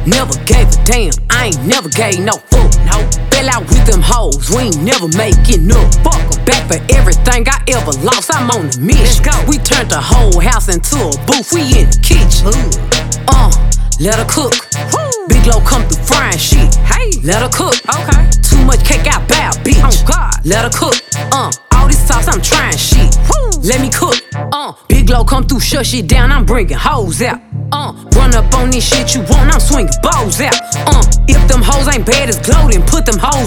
never gave a damn. I ain't never gave no fuck. No. Fell out with them hoes, we ain't never making up. Fuck 'em. Back for everything I ever lost, I'm on a mission. Let's go. We turned the whole house into a booth, we in the kitchen. Let her cook. Woo. Big Low come through frying shit. Hey, let her cook. Okay. Too much cake, I bow, bitch. Oh God. Let her cook. All this sauce, I'm trying shit. Woo. Let me cook. Big Low come through, shut shit down, I'm bringing hoes out. Run up on this shit you want, I'm swinging bows out. If them hoes ain't bad as Glow, then put them hoes